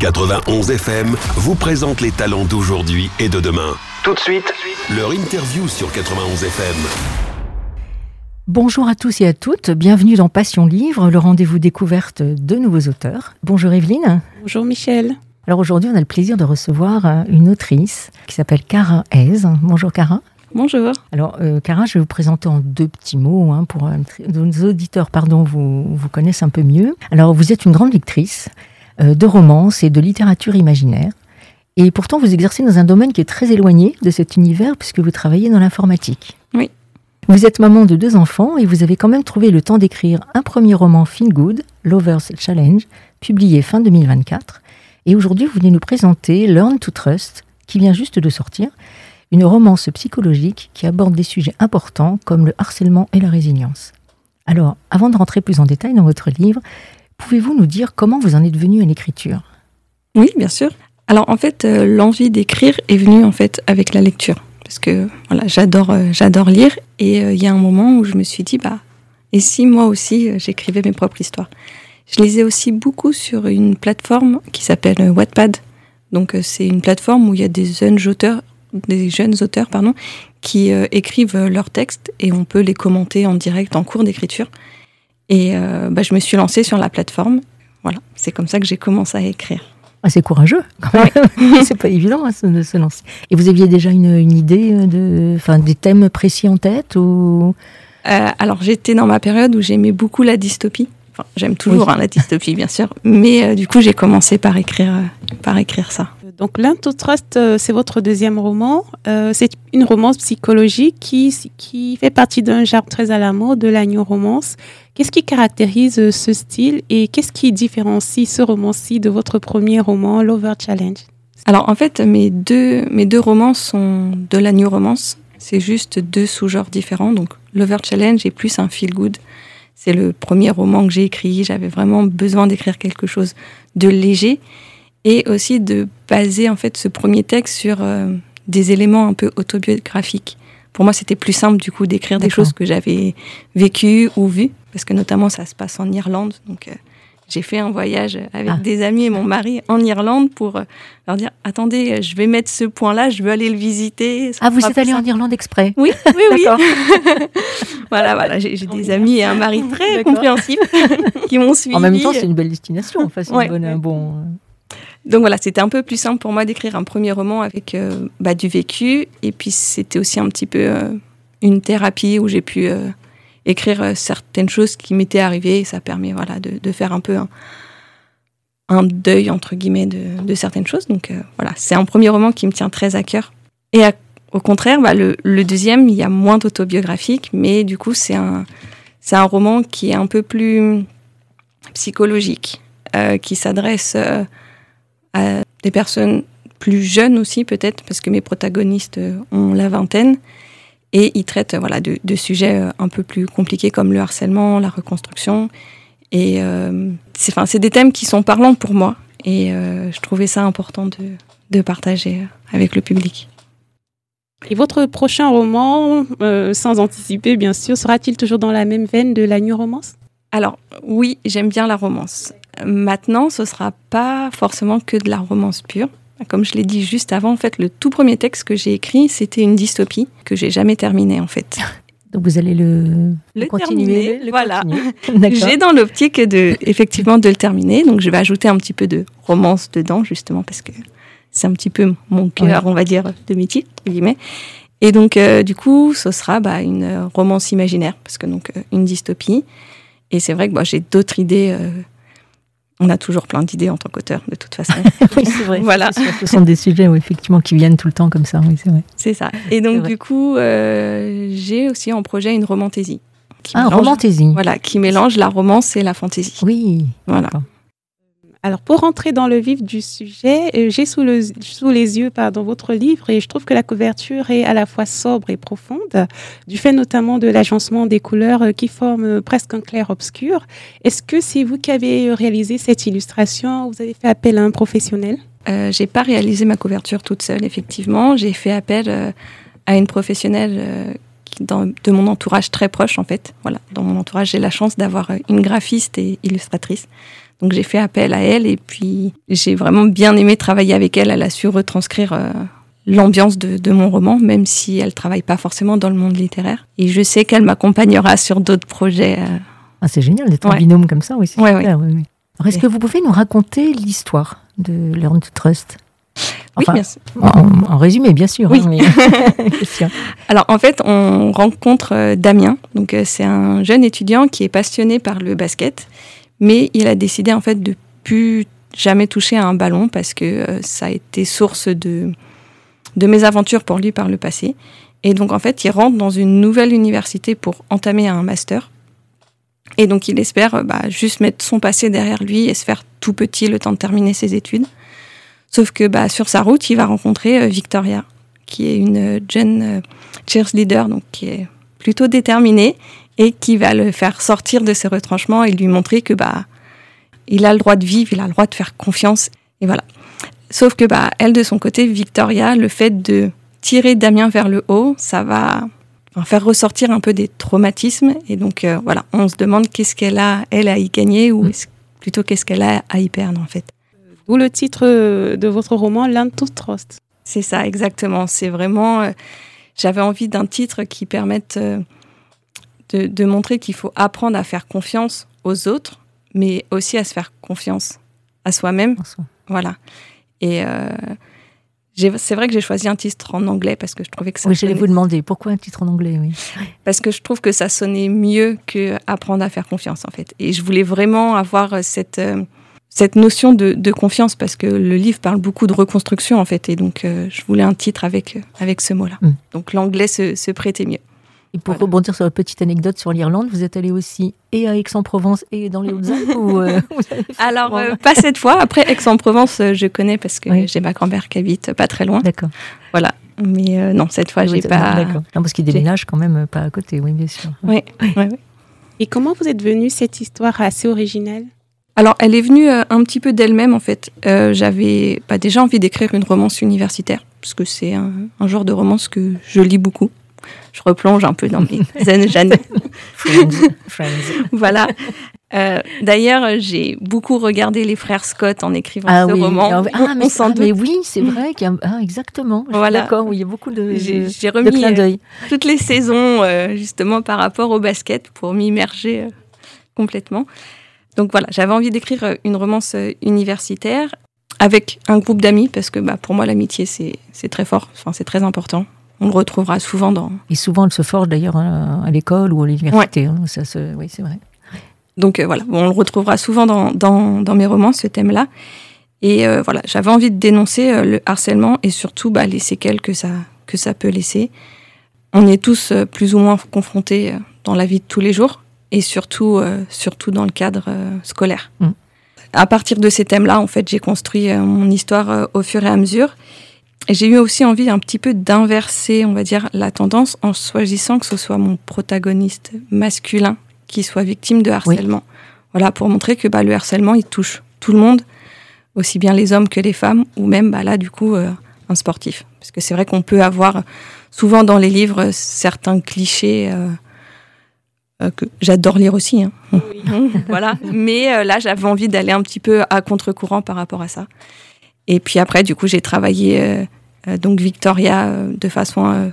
91 FM vous présente les talents d'aujourd'hui et de demain. Tout de suite, leur interview sur 91 FM. Bonjour à tous et à toutes, bienvenue dans Passion Livre, le rendez-vous découverte de nouveaux auteurs. Bonjour Evelyne. Bonjour Michel. Alors aujourd'hui, on a le plaisir de recevoir une autrice qui s'appelle Cara Hayes. Bonjour Cara. Bonjour. Alors Cara, je vais vous présenter en deux petits mots pour nos auditeurs, vous connaissent un peu mieux. Alors vous êtes une grande lectrice de romance et de littérature imaginaire. Et pourtant, vous exercez dans un domaine qui est très éloigné de cet univers puisque vous travaillez dans l'informatique. Oui. Vous êtes maman de 2 enfants et vous avez quand même trouvé le temps d'écrire un premier roman feel good, Lovers Challenge, publié fin 2024. Et aujourd'hui, vous venez nous présenter Learn to Trust, qui vient juste de sortir, une romance psychologique qui aborde des sujets importants comme le harcèlement et la résilience. Alors, avant de rentrer plus en détail dans votre livre, pouvez-vous nous dire comment vous en êtes venue à l'écriture ? Oui, bien sûr. Alors en fait, l'envie d'écrire est venue en fait avec la lecture. Parce que voilà, j'adore lire. Et il y a un moment où je me suis dit, et si moi aussi j'écrivais mes propres histoires. Je lisais aussi beaucoup sur une plateforme qui s'appelle Wattpad. Donc c'est une plateforme où il y a des jeunes auteurs qui écrivent leurs textes et on peut les commenter en direct en cours d'écriture. Et je me suis lancée sur la plateforme. Voilà, c'est comme ça que j'ai commencé à écrire. Ah, c'est courageux, quand même. C'est pas évident de se lancer. Et vous aviez déjà une idée des thèmes précis en tête ou... Alors, j'étais dans ma période où j'aimais beaucoup la dystopie. Enfin, j'aime toujours la dystopie, bien sûr. Mais du coup, j'ai commencé par écrire ça. Donc, Learn to Trust, c'est votre deuxième roman. C'est une romance psychologique qui fait partie d'un genre très à la mode, de la new romance. Qu'est-ce qui caractérise ce style et qu'est-ce qui différencie ce roman-ci de votre premier roman, Lover Challenge ? Alors, en fait, mes deux romans sont de la new romance. C'est juste 2 sous-genres différents. Donc, Lover Challenge est plus un feel-good. C'est le premier roman que j'ai écrit. J'avais vraiment besoin d'écrire quelque chose de léger et aussi de baser en fait ce premier texte sur des éléments un peu autobiographiques. Pour moi, c'était plus simple du coup d'écrire des choses que j'avais vécues ou vues, parce que notamment ça se passe en Irlande. Donc j'ai fait un voyage avec des amis et mon mari en Irlande pour leur dire « Attendez, je vais mettre ce point-là, je veux aller le visiter. » vous êtes allé en Irlande exprès ? Oui. Voilà, j'ai des amis et un mari très compréhensifs qui m'ont suivi. En même temps, c'est une belle destination. Enfin, c'est un bon... Donc voilà, c'était un peu plus simple pour moi d'écrire un premier roman avec du vécu. Et puis c'était aussi un petit peu une thérapie où j'ai pu écrire certaines choses qui m'étaient arrivées. Et ça permet de faire un peu un deuil, entre guillemets, de certaines choses. Donc c'est un premier roman qui me tient très à cœur. Et au contraire, le deuxième, il y a moins d'autobiographique. Mais du coup, c'est un roman qui est un peu plus psychologique, qui s'adresse... à des personnes plus jeunes aussi peut-être, parce que mes protagonistes ont la vingtaine, et ils traitent de sujets un peu plus compliqués comme le harcèlement, la reconstruction, et c'est des thèmes qui sont parlants pour moi, et je trouvais ça important de partager avec le public. Et votre prochain roman, sans anticiper bien sûr, sera-t-il toujours dans la même veine de la new romance ? Alors oui, j'aime bien la romance. Maintenant, ce ne sera pas forcément que de la romance pure. Comme je l'ai dit juste avant, en fait, le tout premier texte que j'ai écrit, c'était une dystopie que j'ai jamais terminée, en fait. Donc vous allez le continuer. Voilà. J'ai dans l'optique effectivement de le terminer. Donc je vais ajouter un petit peu de romance dedans, justement, parce que c'est un petit peu mon cœur, on va dire, de métier, entre guillemets. Et donc, du coup, ce sera une romance imaginaire, parce que une dystopie. Et c'est vrai que j'ai d'autres idées. On a toujours plein d'idées en tant qu'auteur, de toute façon. Oui, c'est vrai. Voilà. Ce sont des sujets effectivement qui viennent tout le temps comme ça. Oui, c'est vrai. C'est ça. Et donc, du coup, j'ai aussi en projet une romantaisie. Romantaisie. Voilà, qui mélange la romance et la fantaisie. Oui. Voilà. D'accord. Alors, pour rentrer dans le vif du sujet, j'ai sous les yeux votre livre et je trouve que la couverture est à la fois sobre et profonde, du fait notamment de l'agencement des couleurs qui forment presque un clair-obscur. Est-ce que c'est vous qui avez réalisé cette illustration ou vous avez fait appel à un professionnel ? J'ai pas réalisé ma couverture toute seule, effectivement. J'ai fait appel à une professionnelle de mon entourage très proche, en fait. Voilà. Dans mon entourage, j'ai la chance d'avoir une graphiste et illustratrice. Donc j'ai fait appel à elle et puis j'ai vraiment bien aimé travailler avec elle. Elle a su retranscrire l'ambiance de mon roman, même si elle travaille pas forcément dans le monde littéraire. Et je sais qu'elle m'accompagnera sur d'autres projets. Ah, c'est génial d'être en binôme comme ça, oui, c'est super. Ouais. Oui. Alors, est-ce que vous pouvez nous raconter l'histoire de Learn to Trust ? Enfin, oui, bien sûr. En résumé, bien sûr. Oui. Hein, mais... bien sûr. Alors, en fait, on rencontre Damien. Donc, c'est un jeune étudiant qui est passionné par le basket, mais il a décidé, en fait, de plus jamais toucher à un ballon parce que ça a été source de mésaventures pour lui par le passé. Et donc, en fait, il rentre dans une nouvelle université pour entamer un master. Et donc, il espère juste mettre son passé derrière lui et se faire tout petit le temps de terminer ses études. Sauf que sur sa route, il va rencontrer Victoria, qui est une jeune cheerleader, donc qui est plutôt déterminée et qui va le faire sortir de ses retranchements et lui montrer que il a le droit de vivre, il a le droit de faire confiance. Et voilà. Sauf que elle, de son côté, Victoria, le fait de tirer Damien vers le haut, ça va faire ressortir un peu des traumatismes. Et donc, on se demande qu'est-ce qu'elle a, elle, à y gagner ou plutôt qu'est-ce qu'elle a à y perdre, en fait. D'où le titre de votre roman, Learn to Trust. C'est ça, exactement. C'est vraiment... j'avais envie d'un titre qui permette de montrer qu'il faut apprendre à faire confiance aux autres, mais aussi à se faire confiance à soi-même. Voilà. Et... c'est vrai que j'ai choisi un titre en anglais parce que je trouvais que ça... Oui, j'allais vous demander, pourquoi un titre en anglais, oui. Parce que je trouve que ça sonnait mieux que apprendre à faire confiance, en fait. Et je voulais vraiment avoir cette notion de confiance parce que le livre parle beaucoup de reconstruction, en fait. Et donc, je voulais un titre avec ce mot-là. Donc, l'anglais se prêtait mieux. Et pour rebondir sur la petite anecdote sur l'Irlande, vous êtes allé aussi et à Aix-en-Provence et dans les Hautes-Alpes ou Alors, pas cette fois. Après, Aix-en-Provence, je connais parce que j'ai ma grand-mère qui habite pas très loin. D'accord. Voilà. Mais non, cette fois, j'ai pas... D'accord. Non, parce qu'il déménage quand même pas à côté, oui, bien sûr. Oui. Et comment vous êtes venue cette histoire assez originale ? Alors, elle est venue un petit peu d'elle-même, en fait. J'avais déjà envie d'écrire une romance universitaire, parce que c'est un genre de romance que je lis beaucoup. Je replonge un peu dans mes années. Friends. Voilà. D'ailleurs, j'ai beaucoup regardé les frères Scott en écrivant ce roman. Mais oui, c'est vrai qu'il y a... exactement. Voilà. D'accord, oui, il y a beaucoup de J'ai remis clins d'œil. Toutes les saisons, justement, par rapport au basket, pour m'immerger complètement. Donc voilà, j'avais envie d'écrire une romance universitaire avec un groupe d'amis, parce que pour moi, l'amitié, c'est très fort, c'est très important. On le retrouvera souvent dans... Et souvent, elle se forge d'ailleurs à l'école ou à l'université. Ouais. Oui, c'est vrai. Donc on le retrouvera souvent dans mes romans, ce thème-là. Et j'avais envie de dénoncer le harcèlement et surtout les séquelles que ça peut laisser. On est tous plus ou moins confrontés dans la vie de tous les jours et surtout dans le cadre scolaire. À partir de ces thèmes-là, en fait, j'ai construit mon histoire au fur et à mesure. Et j'ai eu aussi envie un petit peu d'inverser, on va dire, la tendance en choisissant que ce soit mon protagoniste masculin qui soit victime de harcèlement. Oui. Voilà, pour montrer que le harcèlement, il touche tout le monde, aussi bien les hommes que les femmes, ou même, là, du coup, un sportif. Parce que c'est vrai qu'on peut avoir, souvent dans les livres, certains clichés que j'adore lire aussi. Hein. Oui. Voilà. Mais là, j'avais envie d'aller un petit peu à contre-courant par rapport à ça. Et puis après, du coup, j'ai travaillé donc Victoria de façon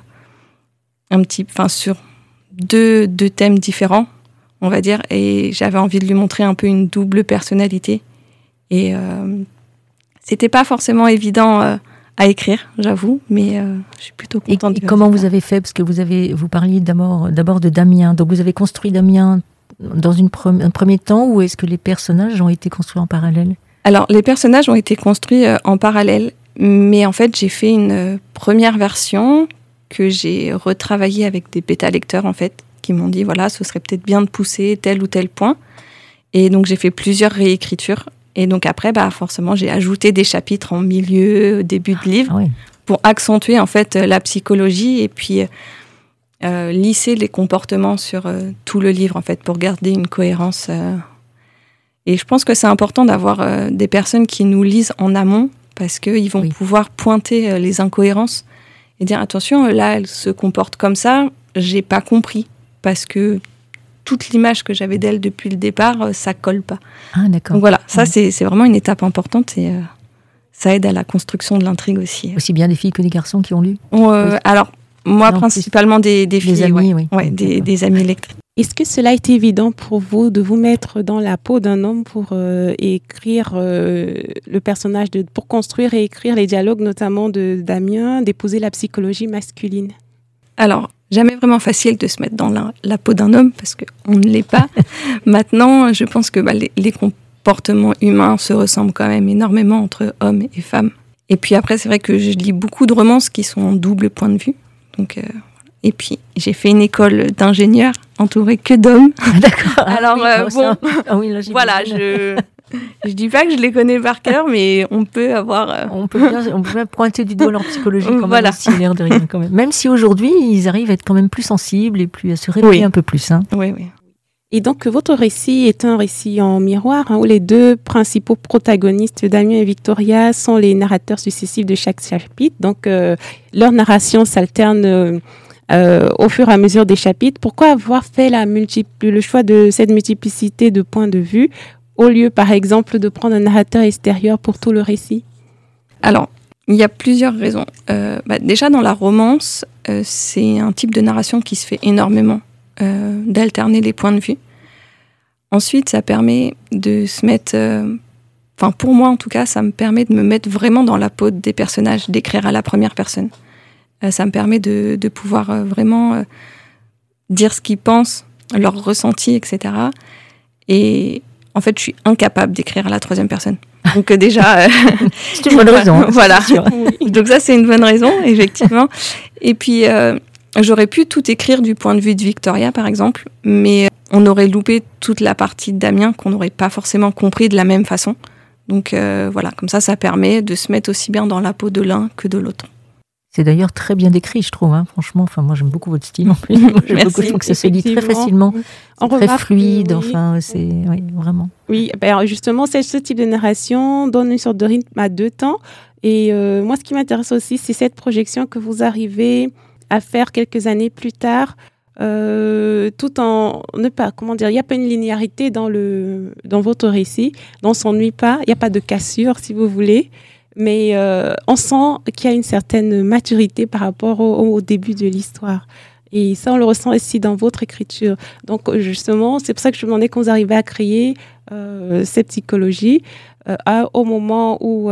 sur deux thèmes différents, on va dire. Et j'avais envie de lui montrer un peu une double personnalité. Et c'était pas forcément évident à écrire, j'avoue, mais je suis plutôt contente. Et comment vous avez fait ? Parce que vous parliez d'abord de Damien. Donc vous avez construit Damien dans un premier temps, ou est-ce que les personnages ont été construits en parallèle ? Alors, les personnages ont été construits en parallèle, mais en fait, j'ai fait une première version que j'ai retravaillée avec des bêta-lecteurs, en fait, qui m'ont dit, voilà, ce serait peut-être bien de pousser tel ou tel point. Et donc, j'ai fait plusieurs réécritures. Et donc, après, forcément, j'ai ajouté des chapitres en milieu, début de livre, pour accentuer, en fait, la psychologie et puis lisser les comportements sur tout le livre, en fait, pour garder une cohérence. Et je pense que c'est important d'avoir des personnes qui nous lisent en amont parce qu'ils vont pouvoir pointer les incohérences et dire attention, là, elle se comporte comme ça, j'ai pas compris parce que toute l'image que j'avais d'elle depuis le départ, ça colle pas. Ah, d'accord. Donc voilà, ça c'est vraiment une étape importante et ça aide à la construction de l'intrigue aussi. Aussi bien des filles que des garçons qui ont lu. Oui. Alors, moi, principalement des filles. Des amis, des amis lectrices. Est-ce que cela a été évident pour vous de vous mettre dans la peau d'un homme pour écrire le personnage, pour construire et écrire les dialogues, notamment de Damien, d'épouser la psychologie masculine? Alors, jamais vraiment facile de se mettre dans la peau d'un homme parce qu'on ne l'est pas. Maintenant, je pense que les comportements humains se ressemblent quand même énormément entre hommes et femmes. Et puis après, c'est vrai que je lis beaucoup de romances qui sont en double point de vue. Donc, et puis, j'ai fait une école d'ingénieur entourée que d'hommes. Ah, d'accord. Alors, bon, oui, là, voilà, je dis pas que je les connais par cœur, mais on peut avoir... On peut bien pointer du doigt leur psychologie quand même aussi, l'air de rien quand même. Même si aujourd'hui, ils arrivent à être quand même plus sensibles et à se réveiller un peu plus. Hein. Oui. Et donc, votre récit est un récit en miroir, où les deux principaux protagonistes, Damien et Victoria, sont les narrateurs successifs de chaque chapitre. Donc, leur narration s'alterne au fur et à mesure des chapitres. Pourquoi avoir fait le choix de cette multiplicité de points de vue, au lieu, par exemple, de prendre un narrateur extérieur pour tout le récit? Alors, il y a plusieurs raisons. Déjà, dans la romance, c'est un type de narration qui se fait énormément. D'alterner les points de vue. Ensuite, ça permet de se mettre... pour moi, en tout cas, ça me permet de me mettre vraiment dans la peau des personnages, d'écrire à la première personne. Ça me permet de pouvoir vraiment dire ce qu'ils pensent, leurs ressentis, etc. Et en fait, je suis incapable d'écrire à la troisième personne. Donc déjà... c'est une bonne raison. Voilà. Donc ça, c'est une bonne raison, effectivement. Et puis... j'aurais pu tout écrire du point de vue de Victoria, par exemple, mais on aurait loupé toute la partie de Damien qu'on n'aurait pas forcément compris de la même façon. Donc voilà, comme ça permet de se mettre aussi bien dans la peau de l'un que de l'autre. C'est d'ailleurs très bien décrit, je trouve. Hein. Franchement, moi j'aime beaucoup votre style. En plus. Je trouve que ça se lit très facilement, très fluide. C'est vraiment. Oui, justement, ce type de narration donne une sorte de rythme à deux temps. Et moi, ce qui m'intéresse aussi, c'est cette projection que vous arrivez à faire quelques années plus tard, tout en il n'y a pas une linéarité dans votre récit, on s'ennuie pas, il n'y a pas de cassure si vous voulez, mais on sent qu'il y a une certaine maturité par rapport au début de l'histoire. Et ça, on le ressent aussi dans votre écriture. Donc, justement, c'est pour ça que je me demandais quand vous arrivez à créer cette psychologie au moment où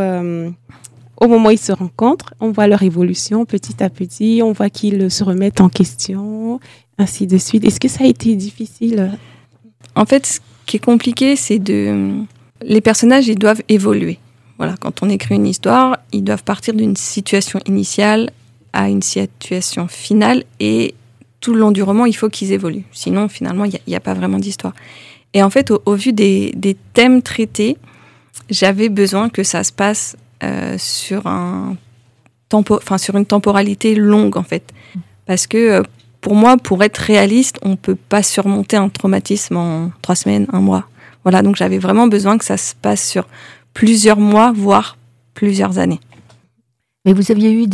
ils se rencontrent, on voit leur évolution petit à petit, on voit qu'ils se remettent en question, ainsi de suite. Est-ce que ça a été difficile? En fait, ce qui est compliqué, c'est les personnages, ils doivent évoluer. Voilà, quand on écrit une histoire, ils doivent partir d'une situation initiale à une situation finale et tout le long du roman, il faut qu'ils évoluent. Sinon, finalement, il n'y a pas vraiment d'histoire. Et en fait, au vu des thèmes traités, j'avais besoin que ça se passe sur une temporalité longue, en fait. Parce que, pour moi, pour être réaliste, on ne peut pas surmonter un traumatisme en 3 semaines, 1 mois. Voilà, donc j'avais vraiment besoin que ça se passe sur plusieurs mois, voire plusieurs années. Mais vous aviez eu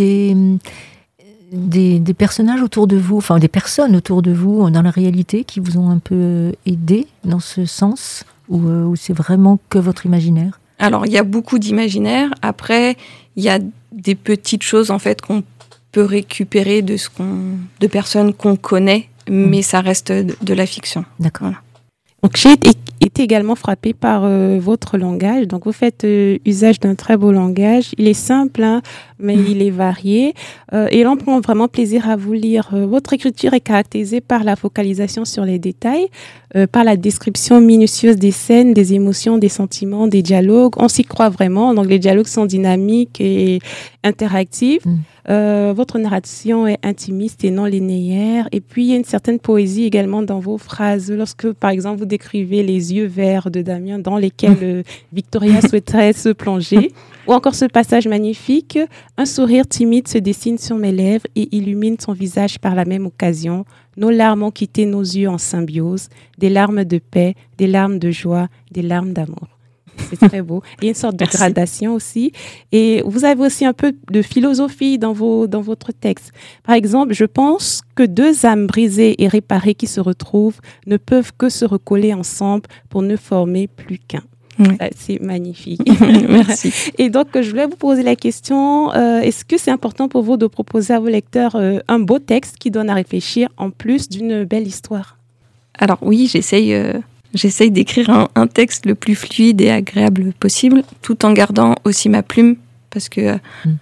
des personnages autour de vous, des personnes autour de vous dans la réalité qui vous ont un peu aidé dans ce sens, ou c'est vraiment que votre imaginaire? Alors, il y a beaucoup d'imaginaire. Après, il y a des petites choses, en fait, qu'on peut récupérer de personnes qu'on connaît, mais ça reste de la fiction. D'accord. Voilà. Donc, j'ai été également frappée par votre langage. Donc, vous faites usage d'un très beau langage. Il est simple, mais il est varié. Et l'on prend vraiment plaisir à vous lire. Votre écriture est caractérisée par la focalisation sur les détails, par la description minutieuse des scènes, des émotions, des sentiments, des dialogues. On s'y croit vraiment. Donc, les dialogues sont dynamiques et interactifs. Votre narration est intimiste et non linéaire. Et puis, il y a une certaine poésie également dans vos phrases. Lorsque, par exemple, vous décrivez les yeux verts de Damien dans lesquels Victoria souhaiterait se plonger, ou encore ce passage magnifique, un sourire timide se dessine sur mes lèvres et illumine son visage par la même occasion. Nos larmes ont quitté nos yeux en symbiose, des larmes de paix, des larmes de joie, des larmes d'amour. C'est très beau. Il y a une sorte de gradation aussi. Et vous avez aussi un peu de philosophie dans votre texte. Par exemple, je pense que deux âmes brisées et réparées qui se retrouvent ne peuvent que se recoller ensemble pour ne former plus qu'un. Oui. C'est magnifique. Merci. Et donc, je voulais vous poser la question, est-ce que c'est important pour vous de proposer à vos lecteurs un beau texte qui donne à réfléchir en plus d'une belle histoire? Alors oui, j'essaye d'écrire un texte le plus fluide et agréable possible, tout en gardant aussi ma plume, parce que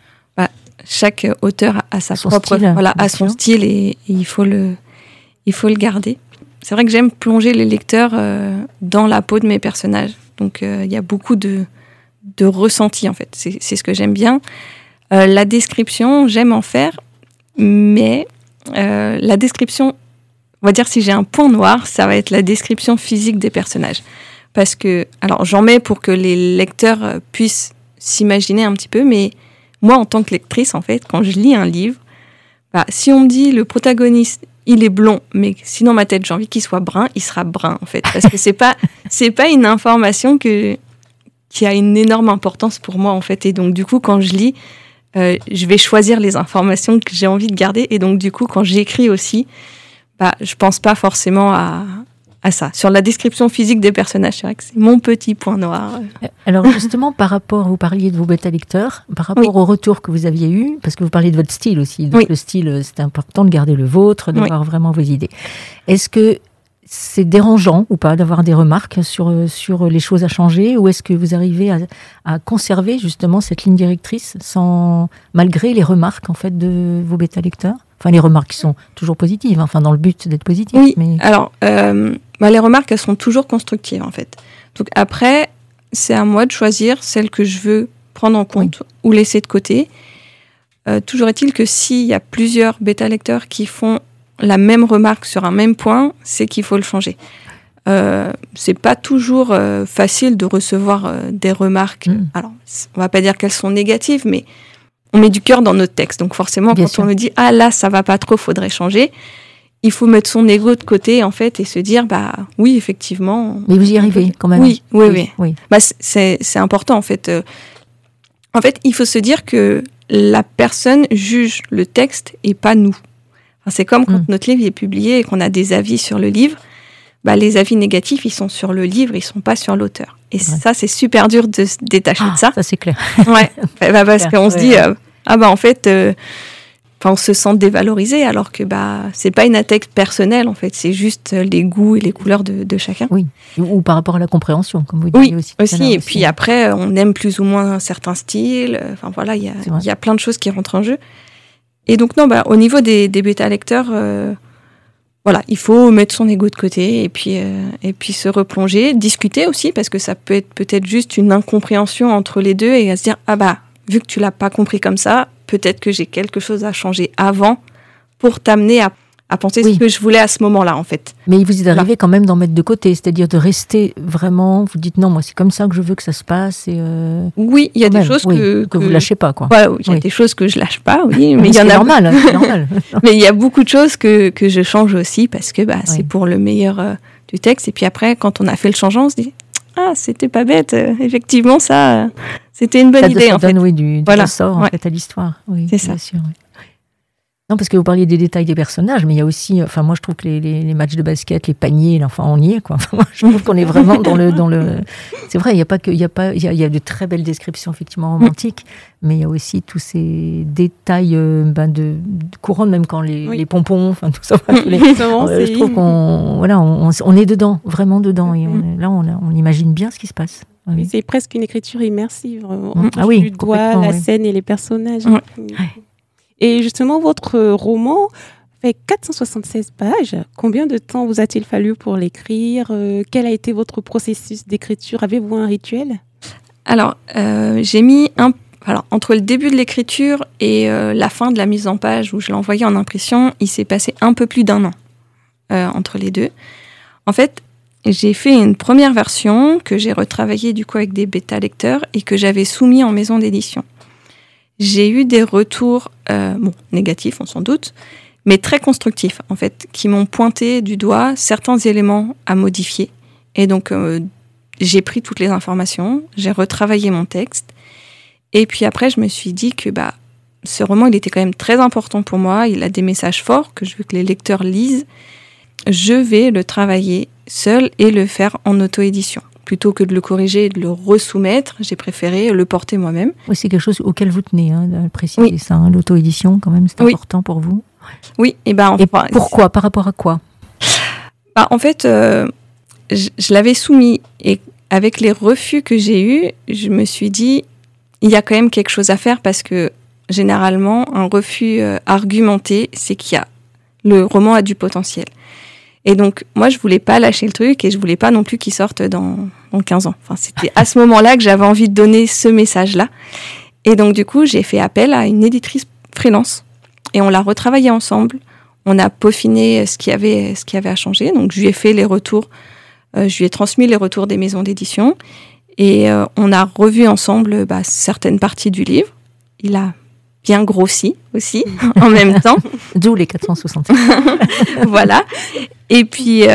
chaque auteur a sa propre style, a son style et il faut le garder. C'est vrai que j'aime plonger les lecteurs dans la peau de mes personnages. Donc il y a beaucoup de ressenti en fait. C'est ce que j'aime bien. La description, j'aime en faire, mais la description, on va dire si j'ai un point noir, ça va être la description physique des personnages. Parce que, alors j'en mets pour que les lecteurs puissent s'imaginer un petit peu, mais moi en tant que lectrice, en fait, quand je lis un livre, si on me dit le protagoniste, il est blond, mais sinon ma tête, j'ai envie qu'il soit brun, il sera brun en fait. Parce que c'est pas une information qui a une énorme importance pour moi en fait. Et donc du coup, quand je lis, je vais choisir les informations que j'ai envie de garder. Et donc du coup, quand j'écris aussi, je pense pas forcément à ça. Sur la description physique des personnages, c'est vrai que c'est mon petit point noir. Alors justement, par rapport, vous parliez de vos bêta-lecteurs, par rapport au retour que vous aviez eu, parce que vous parliez de votre style aussi, donc le style, c'est important de garder le vôtre, d'avoir vraiment vos idées. Est-ce que c'est dérangeant ou pas d'avoir des remarques sur les choses à changer, ou est-ce que vous arrivez à conserver justement cette ligne directrice malgré les remarques en fait de vos bêta-lecteurs? Enfin, les remarques qui sont toujours positives, enfin dans le but d'être positives. Oui, mais... alors les remarques, elles sont toujours constructives en fait. Donc après, c'est à moi de choisir celles que je veux prendre en compte ou laisser de côté. Toujours est-il que s'il y a plusieurs bêta-lecteurs qui font la même remarque sur un même point, c'est qu'il faut le changer. C'est pas toujours facile de recevoir des remarques. Alors, on va pas dire qu'elles sont négatives, mais on met du cœur dans notre texte. Donc forcément, quand on me dit « Ah là, ça va pas trop, faudrait changer », il faut mettre son ego de côté, en fait, et se dire « Oui, effectivement... » Mais vous y arrivez, quand même. Oui. C'est important, en fait. En fait, il faut se dire que la personne juge le texte et pas nous. Enfin, c'est comme quand notre livre est publié et qu'on a des avis sur le livre. Les avis négatifs, ils sont sur le livre, ils sont pas sur l'auteur. Et ça, c'est super dur de se détacher de ça. Ça, c'est clair. Ouais, parce qu'on se dit, en fait, on se sent dévalorisé, alors que c'est pas une attaque personnelle, en fait, c'est juste les goûts et les couleurs de chacun. Oui, ou par rapport à la compréhension, comme vous disiez aussi. Oui, et puis après, on aime plus ou moins certains styles. Enfin voilà, il y a plein de choses qui rentrent en jeu. Et donc non, au niveau des bêta-lecteurs, il faut mettre son ego de côté et puis se replonger, discuter aussi, parce que ça peut être peut-être juste une incompréhension entre les deux et à se dire vu que tu l'as pas compris comme ça, peut-être que j'ai quelque chose à changer avant pour t'amener à penser ce que je voulais à ce moment-là, en fait. Mais vous y arrivez quand même d'en mettre de côté, c'est-à-dire de rester vraiment, vous dites non, moi c'est comme ça que je veux que ça se passe. Et oui, il y a des choses que vous lâchez pas, quoi. Voilà, il y a des choses que je lâche pas, oui, mais il y en a normal, c'est normal. Mais il y a beaucoup de choses que je change aussi parce que c'est pour le meilleur du texte. Et puis après, quand on a fait le changement, on se dit c'était pas bête, effectivement ça c'était une bonne idée, en fait. Du ressort en fait à l'histoire. Oui, c'est ça. Sûr, oui. Non, parce que vous parliez des détails des personnages, mais il y a aussi, moi je trouve que les matchs de basket, les paniers, on y est, quoi. Moi, je trouve qu'on est vraiment dans le. C'est vrai, il y a de très belles descriptions effectivement romantiques, mais il y a aussi tous ces détails de courants, même quand les pompons, tout ça. Je trouve on est dedans, vraiment dedans, et on imagine bien ce qui se passe. Oui. C'est presque une écriture immersive. On touche du doigt la scène et les personnages. Et justement, votre roman fait 476 pages. Combien de temps vous a-t-il fallu pour l'écrire? Quel a été votre processus d'écriture? Avez-vous un rituel? Alors, j'ai mis entre le début de l'écriture et la fin de la mise en page où je l'ai envoyé en impression, il s'est passé un peu plus d'1 an entre les deux. En fait, j'ai fait une première version que j'ai retravaillée du coup avec des bêta-lecteurs et que j'avais soumis en maison d'édition. J'ai eu des retours négatifs, on s'en doute, mais très constructifs, en fait, qui m'ont pointé du doigt certains éléments à modifier. Et donc, j'ai pris toutes les informations, j'ai retravaillé mon texte. Et puis après, je me suis dit que ce roman, il était quand même très important pour moi. Il a des messages forts que je veux que les lecteurs lisent. Je vais le travailler seul et le faire en auto-édition. Plutôt que de le corriger et de le resoumettre, j'ai préféré le porter moi-même. Oui, c'est quelque chose auquel vous tenez, de préciser ça. L'auto-édition, quand même, c'est important pour vous. Oui. Et pourquoi ? Par rapport à quoi ? En fait, je l'avais soumis et avec les refus que j'ai eus, je me suis dit, il y a quand même quelque chose à faire parce que généralement, un refus argumenté, c'est le roman a du potentiel. Et donc, moi, je voulais pas lâcher le truc et je voulais pas non plus qu'il sorte dans 15 ans. Enfin, c'était à ce moment-là que j'avais envie de donner ce message-là. Et donc, du coup, j'ai fait appel à une éditrice freelance et on l'a retravaillé ensemble. On a peaufiné ce qu'il y avait à changer. Donc, je lui ai fait les retours. Je lui ai transmis les retours des maisons d'édition et on a revu ensemble certaines parties du livre. Il a bien grossi aussi en même temps. D'où les 460. Voilà. Et puis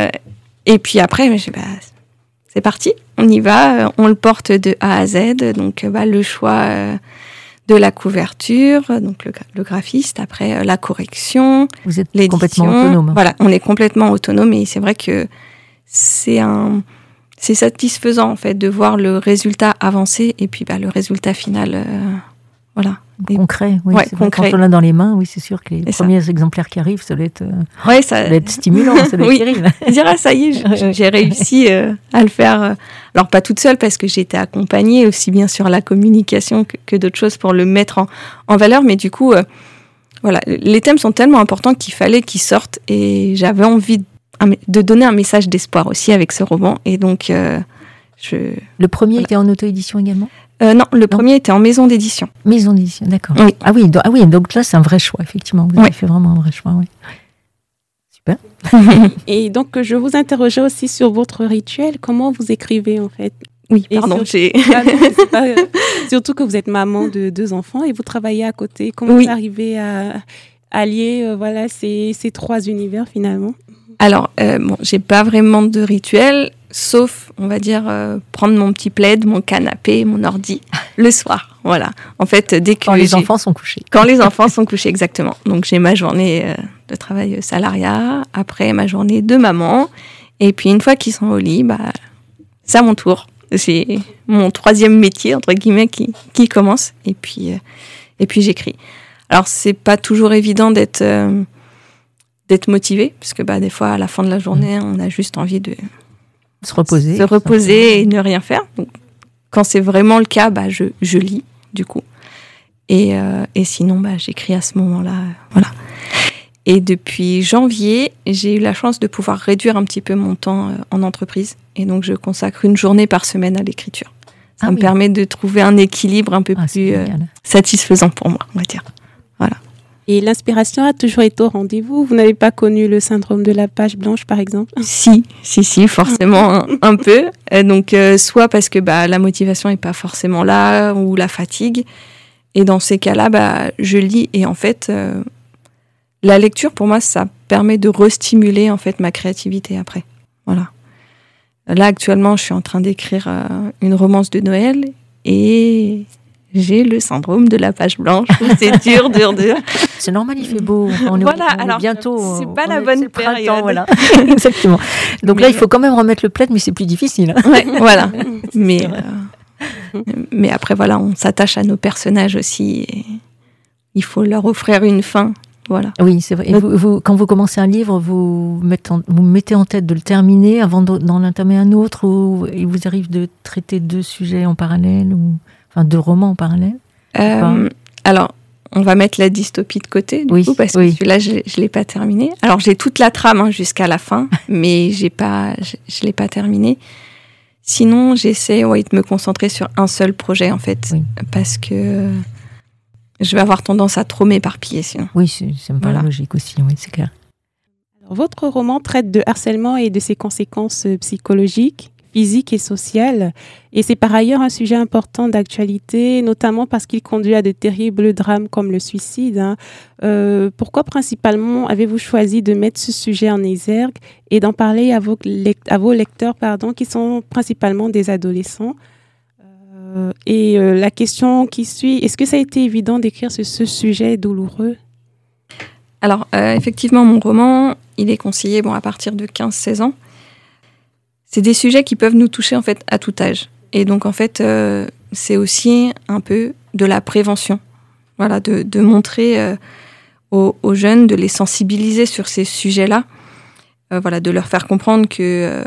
après, c'est parti. On y va. On le porte de A à Z. Donc, le choix de la couverture, donc le graphiste, après la correction, vous êtes l'édition. Complètement autonome. Voilà, on est complètement autonome et c'est vrai que c'est satisfaisant en fait de voir le résultat avancer et puis le résultat final, voilà. Concret, oui. Ouais, c'est vrai, concret. quand on l'a dans les mains, oui, c'est sûr que les premiers exemplaires qui arrivent, ça doit être, ça doit être stimulant, ça doit être terrible. Je dirais, ça y est, j'ai réussi à le faire. Alors, pas toute seule, parce que j'ai été accompagnée aussi bien sur la communication que d'autres choses pour le mettre en valeur. Mais du coup, les thèmes sont tellement importants qu'il fallait qu'ils sortent. Et j'avais envie de donner un message d'espoir aussi avec ce roman. Et donc, Le premier était en auto-édition également ? Non, le premier était en maison d'édition. Maison d'édition, d'accord. Oui. Ah oui, donc là, c'est un vrai choix, effectivement. Vous avez fait vraiment un vrai choix, oui. Super. Et donc, je vous interrogeais aussi sur votre rituel. Comment vous écrivez, en fait ? Oui, pardon, surtout que vous êtes maman de 2 enfants et vous travaillez à côté. Comment vous arrivez à allier ces 3 univers, finalement ? Alors, j'ai pas vraiment de rituel, sauf, on va dire, prendre mon petit plaid, mon canapé, mon ordi, le soir. Voilà. En fait, Quand les enfants sont couchés. Quand les enfants sont couchés, exactement. Donc, j'ai ma journée de travail salariat, après ma journée de maman, et puis une fois qu'ils sont au lit, c'est à mon tour. C'est mon 3e métier, entre guillemets, qui commence, et puis j'écris. Alors, c'est pas toujours évident d'être motivé, parce que des fois, à la fin de la journée, on a juste envie de se reposer et ne rien faire. Donc, quand c'est vraiment le cas, je lis, du coup. Et sinon, j'écris à ce moment-là. Voilà. Et depuis janvier, j'ai eu la chance de pouvoir réduire un petit peu mon temps en entreprise. Et donc, je consacre une journée par semaine à l'écriture. Ça me permet de trouver un équilibre un peu plus satisfaisant pour moi, on va dire. Voilà. Et l'inspiration a toujours été au rendez-vous. Vous n'avez pas connu le syndrome de la page blanche, par exemple ? Si, forcément, un peu. Donc, soit parce que la motivation n'est pas forcément là, ou la fatigue. Et dans ces cas-là, je lis. Et en fait, la lecture, pour moi, ça permet de restimuler en fait, ma créativité après. Voilà. Là, actuellement, je suis en train d'écrire une romance de Noël. Et j'ai le syndrome de la page blanche. C'est dur. C'est normal, il fait beau. On est bientôt. C'est pas la bonne période. Voilà. Exactement. Donc là, il faut quand même remettre le plaid, mais c'est plus difficile. Ouais, voilà. Mais après, on s'attache à nos personnages aussi. Et il faut leur offrir une fin. Voilà. Oui, c'est vrai. Et quand vous commencez un livre, vous mettez en tête de le terminer avant d'en entamer un autre, ou il vous arrive de traiter 2 sujets en parallèle, ou 2 romans en parallèle. Alors, on va mettre la dystopie de côté, du coup, parce que celui-là, je ne l'ai pas terminé. Alors, j'ai toute la trame jusqu'à la fin, mais je ne l'ai pas terminé. Sinon, j'essaie de me concentrer sur un seul projet, en fait, parce que je vais avoir tendance à trop m'éparpiller, sinon. Oui, c'est pas la logique aussi, oui, c'est clair. Alors, votre roman traite de harcèlement et de ses conséquences psychologiques. physique et social. Et c'est par ailleurs un sujet important d'actualité, notamment parce qu'il conduit à de terribles drames comme le suicide. Pourquoi principalement avez-vous choisi de mettre ce sujet en exergue et d'en parler à vos lecteurs, qui sont principalement des adolescents? La question qui suit, est-ce que ça a été évident d'écrire ce sujet douloureux? Alors, effectivement, mon roman, il est conseillé à partir de 15-16 ans. C'est des sujets qui peuvent nous toucher, en fait, à tout âge. Et donc, en fait, c'est aussi un peu de la prévention. Voilà, de montrer aux jeunes, de les sensibiliser sur ces sujets-là. De leur faire comprendre que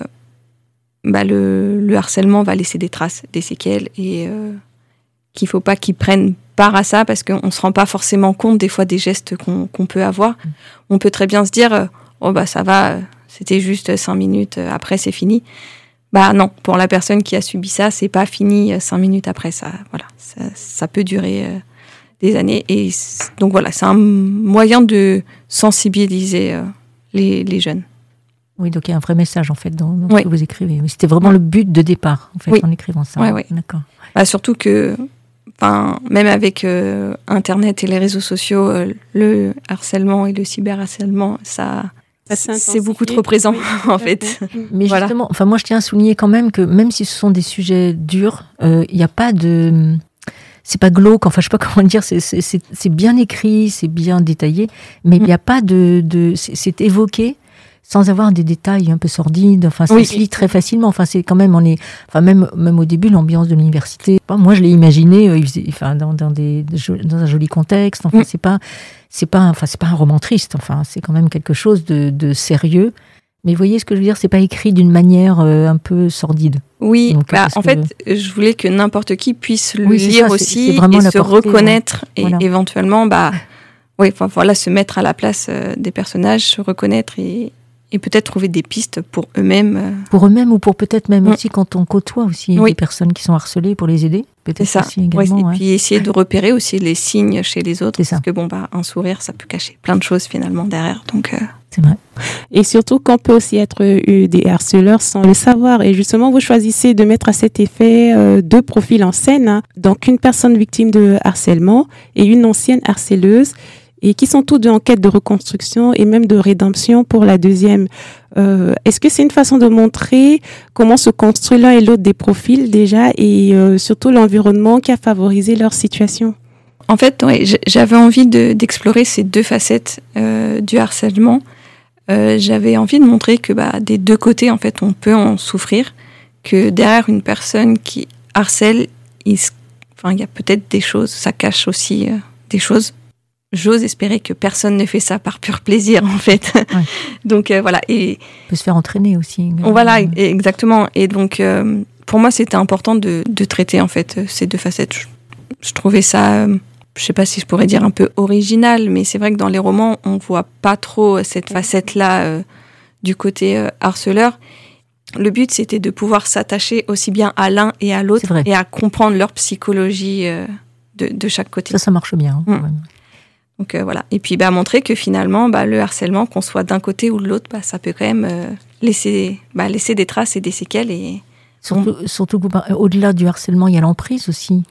le harcèlement va laisser des traces, des séquelles, et qu'il ne faut pas qu'ils prennent part à ça, parce qu'on ne se rend pas forcément compte des fois des gestes qu'on peut avoir. On peut très bien se dire ça va, c'était juste 5 minutes, après c'est fini. Non, pour la personne qui a subi ça, c'est pas fini 5 minutes après. Ça peut durer des années. Et donc voilà, c'est un moyen de sensibiliser les jeunes. Oui, donc il y a un vrai message en fait dans ce que vous écrivez. C'était vraiment le but de départ en fait en écrivant ça. Oui. D'accord. Surtout que, même avec Internet et les réseaux sociaux, le harcèlement et le cyberharcèlement, c'est beaucoup trop présent en fait. Mais justement, moi je tiens à souligner quand même que même si ce sont des sujets durs, il n'y a pas de... C'est pas glauque, je sais pas comment dire, c'est bien écrit, c'est bien détaillé, mais il n'y a pas c'est évoqué sans avoir des détails un peu sordides. Ça se lit très facilement. C'est quand même, même au début, l'ambiance de l'université. Moi, je l'ai imaginé, dans un joli contexte. C'est pas un roman triste. C'est quand même quelque chose de sérieux. Mais vous voyez ce que je veux dire, c'est pas écrit d'une manière un peu sordide. Oui, donc, je voulais que n'importe qui puisse le lire aussi et se reconnaître et éventuellement, se mettre à la place des personnages, se reconnaître et peut-être trouver des pistes pour eux-mêmes. Pour eux-mêmes ou pour peut-être même aussi quand on côtoie aussi des personnes qui sont harcelées pour les aider. Peut-être ça. Aussi également. Et puis essayer de repérer aussi les signes chez les autres. Parce que un sourire, ça peut cacher plein de choses finalement derrière. Donc, c'est vrai. Et surtout qu'on peut aussi être des harceleurs sans le savoir. Et justement, vous choisissez de mettre à cet effet 2 profils en scène. Donc une personne victime de harcèlement et une ancienne harceleuse, et qui sont tous deux en quête de reconstruction et même de rédemption pour la deuxième. Est-ce que c'est une façon de montrer comment se construit l'un et l'autre des profils déjà, et surtout l'environnement qui a favorisé leur situation? En fait, j'avais envie d'explorer ces 2 facettes du harcèlement. J'avais envie de montrer que des 2 côtés, en fait, on peut en souffrir, que derrière une personne qui harcèle, il y a peut-être des choses, ça cache aussi des choses. J'ose espérer que personne ne fait ça par pur plaisir, en fait. Ouais. Donc, voilà. Et on peut se faire entraîner aussi. Voilà, exactement. Et donc, pour moi, c'était important de traiter, en fait, ces 2 facettes. Je trouvais ça, je sais pas si je pourrais dire un peu original, mais c'est vrai que dans les romans, on voit pas trop cette facette-là du côté harceleur. Le but, c'était de pouvoir s'attacher aussi bien à l'un et à l'autre et à comprendre leur psychologie de chaque côté. Ça marche bien. Quand même. Donc voilà. Et puis montrer que finalement, le harcèlement, qu'on soit d'un côté ou de l'autre, ça peut quand même laisser des traces et des séquelles. Et surtout au-delà du harcèlement, il y a l'emprise aussi.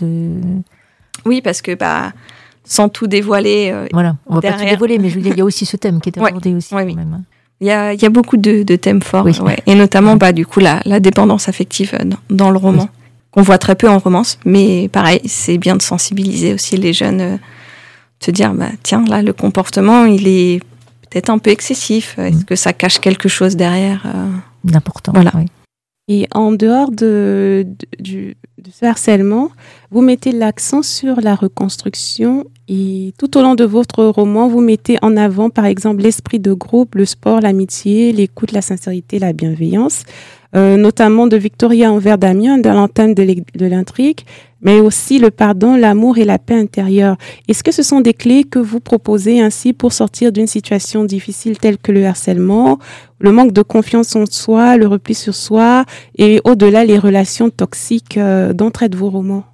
Oui, parce que sans tout dévoiler. Voilà, on va pas tout dévoiler, mais je veux dire, il y a aussi ce thème qui est abordé aussi. Oui, quand même. Il y a beaucoup de thèmes forts, et notamment du coup la dépendance affective dans le roman, qu'on voit très peu en romance, mais pareil, c'est bien de sensibiliser aussi les jeunes. Se dire, tiens, là, le comportement, il est peut-être un peu excessif. Est-ce que ça cache quelque chose derrière d'important. Voilà. Oui. Et en dehors de ce harcèlement, vous mettez l'accent sur la reconstruction, et tout au long de votre roman, vous mettez en avant, par exemple, l'esprit de groupe, le sport, l'amitié, l'écoute, la sincérité, la bienveillance, notamment de Victoria envers Damien dans l'entame de l'intrigue, mais aussi le pardon, l'amour et la paix intérieure. Est-ce que ce sont des clés que vous proposez ainsi pour sortir d'une situation difficile telle que le harcèlement, le manque de confiance en soi, le repli sur soi et au-delà les relations toxiques dont traite votre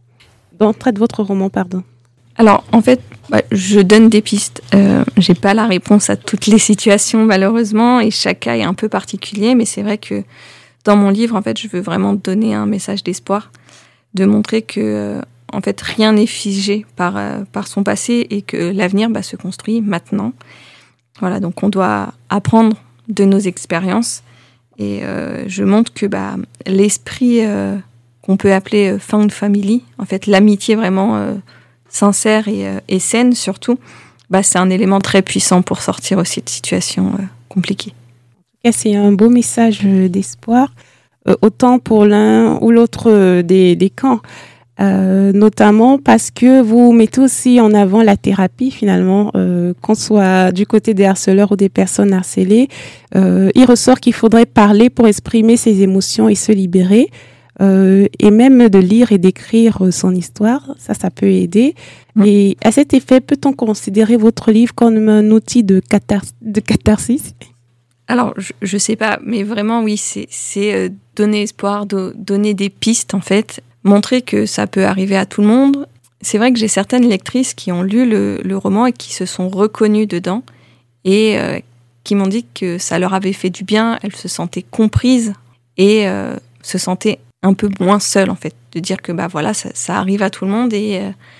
roman, pardon? Alors, en fait, je donne des pistes. J'ai pas la réponse à toutes les situations, malheureusement, et chaque cas est un peu particulier, mais c'est vrai que dans mon livre, en fait, je veux vraiment donner un message d'espoir, de montrer que, en fait, rien n'est figé par son passé et que l'avenir se construit maintenant. Voilà, donc on doit apprendre de nos expériences et je montre que l'esprit qu'on peut appeler found family, en fait, l'amitié vraiment sincère et saine surtout, c'est un élément très puissant pour sortir aussi de situations compliquées. En tout cas, c'est un beau message d'espoir, autant pour l'un ou l'autre des camps. Notamment parce que vous mettez aussi en avant la thérapie finalement, qu'on soit du côté des harceleurs ou des personnes harcelées. Il ressort qu'il faudrait parler pour exprimer ses émotions et se libérer, et même de lire et d'écrire son histoire, ça peut aider. Et à cet effet, peut-on considérer votre livre comme un outil de catharsis? Alors, je sais pas, mais vraiment oui, c'est donner espoir, donner des pistes en fait. Montrer que ça peut arriver à tout le monde. C'est vrai que j'ai certaines lectrices qui ont lu le roman et qui se sont reconnues dedans et qui m'ont dit que ça leur avait fait du bien, elles se sentaient comprises et se sentaient un peu moins seules en fait, de dire que voilà, ça arrive à tout le monde et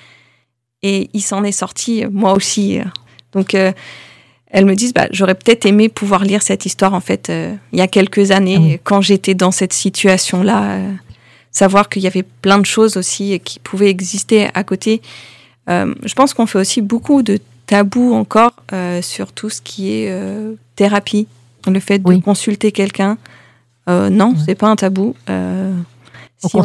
il s'en est sorti, moi aussi. Donc elles me disent, j'aurais peut-être aimé pouvoir lire cette histoire en fait il y a quelques années, quand j'étais dans cette situation-là. Savoir qu'il y avait plein de choses aussi qui pouvaient exister à côté. Je pense qu'on fait aussi beaucoup de tabous encore sur tout ce qui est thérapie. Le fait de consulter quelqu'un, non, c'est pas un tabou. Si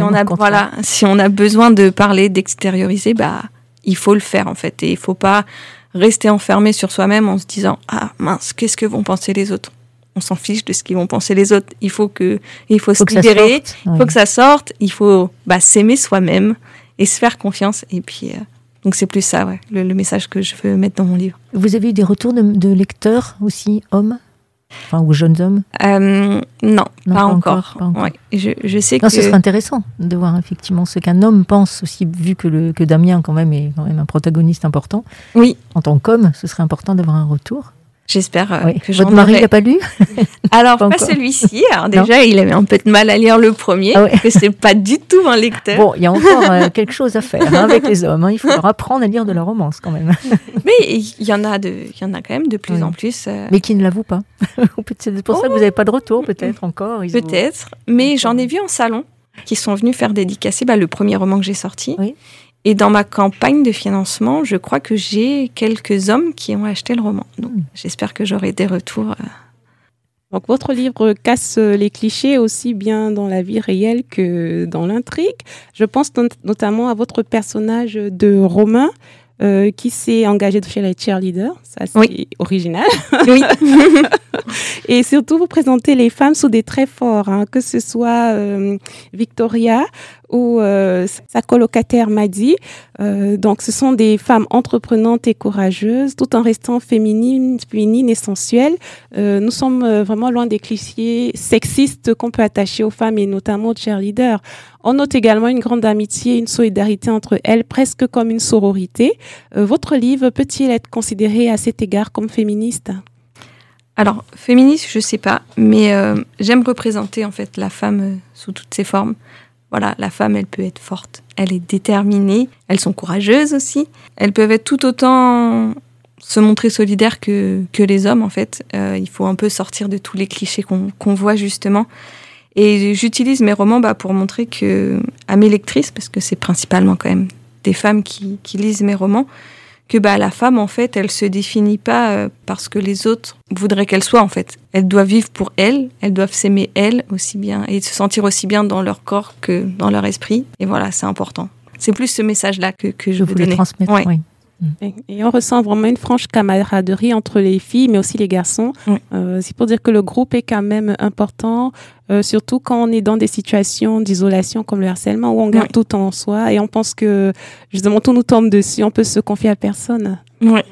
on a besoin de parler, d'extérioriser, il faut le faire en fait. Et il faut pas rester enfermé sur soi-même en se disant « Ah mince, qu'est-ce que vont penser les autres ?» On s'en fiche de ce qu'ils vont penser les autres. Il faut se libérer, il faut que ça sorte, il faut s'aimer soi-même et se faire confiance. Et puis, donc c'est plus ça, le message que je veux mettre dans mon livre. Vous avez eu des retours de lecteurs aussi, hommes, ou jeunes hommes? Non, pas encore. Ouais. Je sais que ce serait intéressant de voir effectivement ce qu'un homme pense aussi, vu que Damien quand même est un protagoniste important. Oui. En tant qu'homme, ce serait important d'avoir un retour. J'espère que j'en aurai. Votre mari l'a pas lu? Alors, pas celui-ci. Alors déjà, il avait un peu de mal à lire le premier, parce que c'est pas du tout un lecteur. Bon, il y a encore quelque chose à faire avec les hommes. Il faut leur apprendre à lire de la romance quand même. Mais il y en a quand même de plus en plus. Mais qui ne l'avouent pas. C'est pour ça que vous n'avez pas de retour, peut-être encore. Peut-être. Mais j'en ai vu en salon qui sont venus faire dédicacer le premier roman que j'ai sorti. Oui. Et dans ma campagne de financement, je crois que j'ai quelques hommes qui ont acheté le roman. Donc, j'espère que j'aurai des retours. Donc, votre livre casse les clichés aussi bien dans la vie réelle que dans l'intrigue. Je pense notamment à votre personnage de Romain qui s'est engagé chez les cheerleaders. Ça, c'est original. Oui. Et surtout, vous présentez les femmes sous des traits forts, que ce soit Victoria ou sa colocataire Maddy. Donc, ce sont des femmes entreprenantes et courageuses, tout en restant féminines et sensuelles. Nous sommes vraiment loin des clichés sexistes qu'on peut attacher aux femmes et notamment aux cheerleaders. On note également une grande amitié, une solidarité entre elles, presque comme une sororité. Votre livre peut-il être considéré à cet égard comme féministe ? Alors, féministe, je sais pas, mais j'aime représenter en fait la femme sous toutes ses formes. Voilà, la femme, elle peut être forte, elle est déterminée, elles sont courageuses aussi. Elles peuvent être tout autant se montrer solidaires que les hommes en fait. Il faut un peu sortir de tous les clichés qu'on voit justement. Et j'utilise mes romans pour montrer à mes lectrices, parce que c'est principalement quand même des femmes qui lisent mes romans, que la femme, en fait, elle se définit pas parce que les autres voudraient qu'elle soit, en fait. Elle doit vivre pour elle, elles doivent s'aimer elles aussi bien, et se sentir aussi bien dans leur corps que dans leur esprit. Et voilà, c'est important. C'est plus ce message-là que je veux donner. Transmettre, oui. Et on ressent vraiment une franche camaraderie entre les filles, mais aussi les garçons. C'est pour dire que le groupe est quand même important, surtout quand on est dans des situations d'isolation comme le harcèlement, où on garde tout en soi et on pense que justement tout nous tombe dessus, on peut se confier à personne. Oui.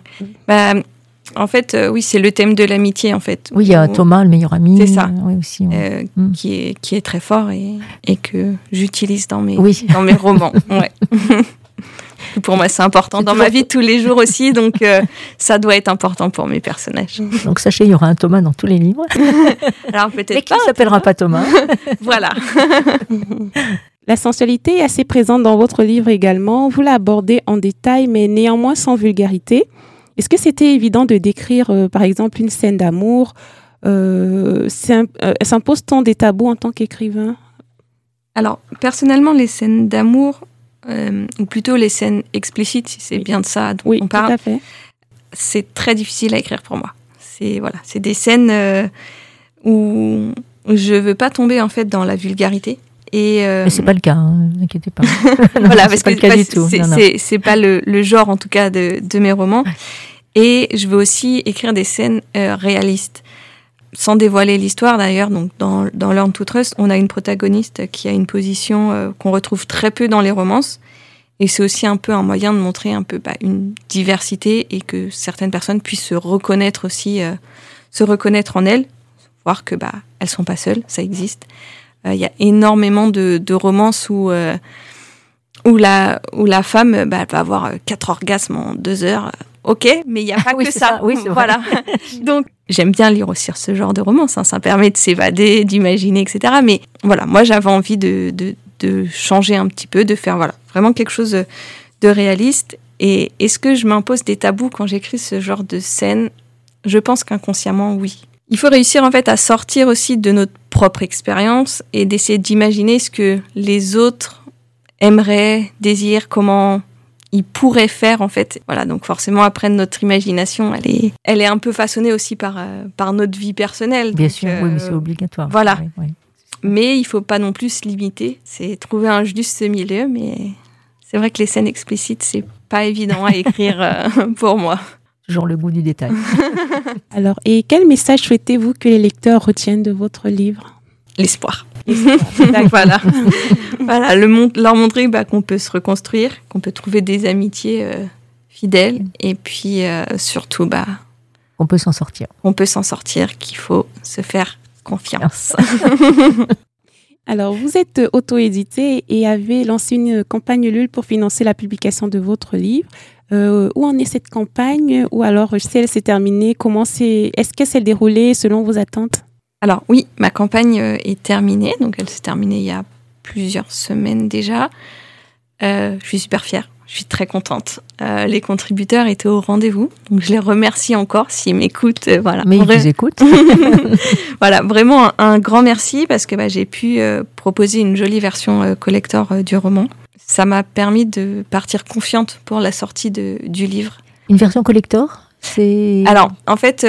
En fait, oui, c'est le thème de l'amitié, en fait. Oui, il y a Thomas, le meilleur ami. C'est ça. Oui, aussi. Qui est très fort et que j'utilise dans mes romans. Ouais. pour moi, c'est important dans ma vie de tous les jours aussi, donc ça doit être important pour mes personnages. Donc sachez, il y aura un Thomas dans tous les livres. Alors peut-être mais qui ne s'appellera pas Thomas. Voilà. La sensualité est assez présente dans votre livre également. Vous l'abordez en détail, mais néanmoins sans vulgarité. Est-ce que c'était évident de décrire, par exemple, une scène d'amour s'impose-t-on des tabous en tant qu'écrivain? Alors, personnellement, les scènes d'amour, ou plutôt les scènes explicites, si c'est bien de ça dont on parle, tout à fait. C'est très difficile à écrire pour moi. C'est des scènes où je veux pas tomber en fait dans la vulgarité. Mais c'est pas le cas, ne vous inquiétez pas. Voilà, parce que c'est pas le genre en tout cas de mes romans. Et je veux aussi écrire des scènes réalistes, sans dévoiler l'histoire d'ailleurs. Donc dans Learn to Trust, on a une protagoniste qui a une position qu'on retrouve très peu dans les romances. Et c'est aussi un peu un moyen de montrer un peu une diversité et que certaines personnes puissent se reconnaître aussi, se reconnaître en elles, voir que elles sont pas seules, ça existe. Il y a énormément de romances où la femme va avoir 4 orgasmes en 2 heures. Ok, mais il n'y a pas que ça. Oui, c'est voilà. Donc, j'aime bien lire aussi ce genre de romance. Ça permet de s'évader, d'imaginer, etc. Mais voilà, moi, j'avais envie de changer un petit peu, de faire vraiment quelque chose de réaliste. Et est-ce que je m'impose des tabous quand j'écris ce genre de scène? Je pense qu'inconsciemment, oui. Il faut réussir en fait à sortir aussi de notre propre expérience et d'essayer d'imaginer ce que les autres aimeraient, désirent, comment ils pourraient faire en fait. Voilà, donc forcément après notre imagination, elle est un peu façonnée aussi par notre vie personnelle. Bien donc, sûr, oui, mais c'est obligatoire. Voilà. Oui. Mais il faut pas non plus se limiter. C'est trouver un juste milieu, mais c'est vrai que les scènes explicites, c'est pas évident à écrire pour moi. Toujours le goût du détail. Alors, et quel message souhaitez-vous que les lecteurs retiennent de votre livre? L'espoir. Voilà. Leur montrer qu'on peut se reconstruire, qu'on peut trouver des amitiés fidèles, et puis surtout qu'on peut s'en sortir. On peut s'en sortir, qu'il faut se faire confiance. Alors, vous êtes auto-édité et avez lancé une campagne Ulule pour financer la publication de votre livre. Où en est cette campagne? Ou alors, si elle s'est terminée, est-ce qu'elle s'est déroulée selon vos attentes? Alors oui, ma campagne est terminée. Donc elle s'est terminée il y a plusieurs semaines déjà. Je suis super fière. Je suis très contente. Les contributeurs étaient au rendez-vous. Donc je les remercie encore s'ils m'écoutent. Voilà. Mais ils vous écoutent. Voilà, vraiment un grand merci parce que j'ai pu proposer une jolie version collector du roman. Ça m'a permis de partir confiante pour la sortie du livre. Une version collector? Alors, en fait,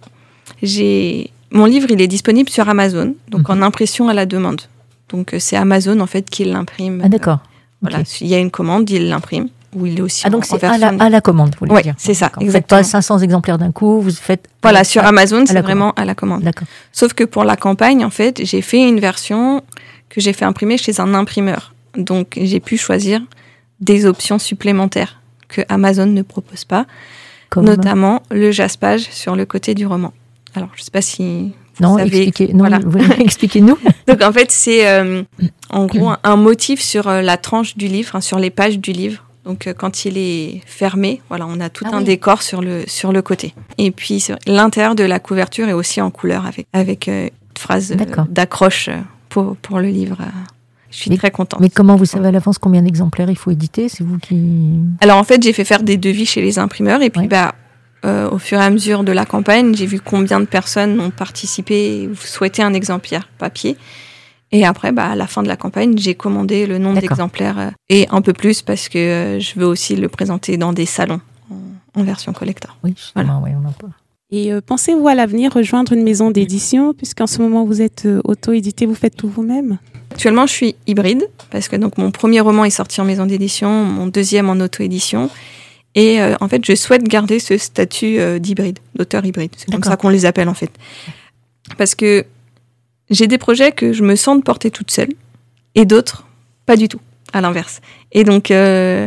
mon livre, il est disponible sur Amazon, donc en impression à la demande. Donc, c'est Amazon, en fait, qui l'imprime. Ah, d'accord. Voilà, il y a une commande, il l'imprime. Ou il est aussi donc c'est à la commande, vous voulez dire? Oui, c'est ça, exactement. Vous ne faites pas 500 exemplaires d'un coup, vous faites... Voilà, sur Amazon, c'est vraiment à la commande. D'accord. Sauf que pour la campagne, en fait, j'ai fait une version que j'ai fait imprimer chez un imprimeur. Donc, j'ai pu choisir des options supplémentaires que Amazon ne propose pas, notamment le jaspage sur le côté du roman. Alors, je ne sais pas si vous savez... Expliquez-nous. Donc, en fait, c'est en gros un motif sur la tranche du livre, sur les pages du livre. Donc, quand il est fermé, on a tout un décor sur le côté. Et puis, l'intérieur de la couverture est aussi en couleur avec une phrase d'accroche pour le livre. Je suis très contente. Mais comment vous savez à l'avance combien d'exemplaires il faut éditer? C'est vous qui... Alors, en fait, j'ai fait faire des devis chez les imprimeurs. Et puis, au fur et à mesure de la campagne, j'ai vu combien de personnes ont participé et souhaitaient un exemplaire papier. Et après, à la fin de la campagne, j'ai commandé le nombre d'exemplaires et un peu plus parce que je veux aussi le présenter dans des salons en version collector. Oui, justement, on en parle. Et pensez-vous à l'avenir rejoindre une maison d'édition, puisqu'en ce moment vous êtes auto-édité, vous faites tout vous-même? Actuellement, je suis hybride, parce que donc, mon premier roman est sorti en maison d'édition, mon deuxième en auto-édition. Et en fait, je souhaite garder ce statut d'hybride, d'auteur hybride. C'est comme ça qu'on les appelle, en fait. Parce que j'ai des projets que je me sens de porter toute seule, et d'autres, pas du tout, à l'inverse. Et donc, les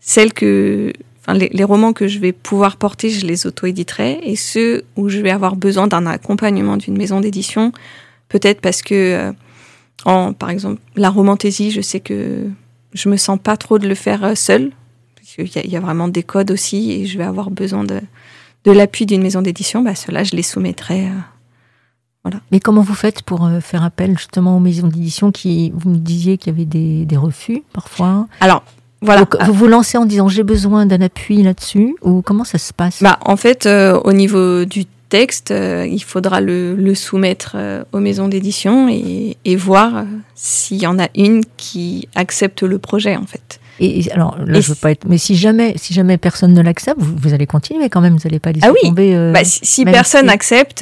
romans que je vais pouvoir porter, je les auto-éditerai. Et ceux où je vais avoir besoin d'un accompagnement d'une maison d'édition, peut-être parce que... par exemple, la romantaisie, je sais que je me sens pas trop de le faire seule. Il y a vraiment des codes aussi et je vais avoir besoin de l'appui d'une maison d'édition. Ceux-là, je les soumettrai. Voilà. Mais comment vous faites pour faire appel justement aux maisons d'édition vous me disiez qu'il y avait des refus parfois? Alors, voilà. Donc, vous vous lancez en disant j'ai besoin d'un appui là-dessus ou comment ça se passe? En fait, au niveau du texte, il faudra le soumettre aux maisons d'édition et voir s'il y en a une qui accepte le projet en fait. Et alors là, je veux pas être. Mais si jamais personne ne l'accepte, vous allez continuer quand même. Vous n'allez pas laisser tomber. Si personne accepte,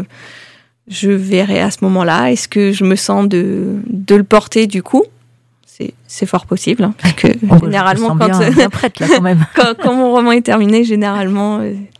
je verrai à ce moment-là. Est-ce que je me sens de le porter du coup? C'est fort possible, hein, parce que généralement bien prête là quand même. quand mon roman est terminé, généralement,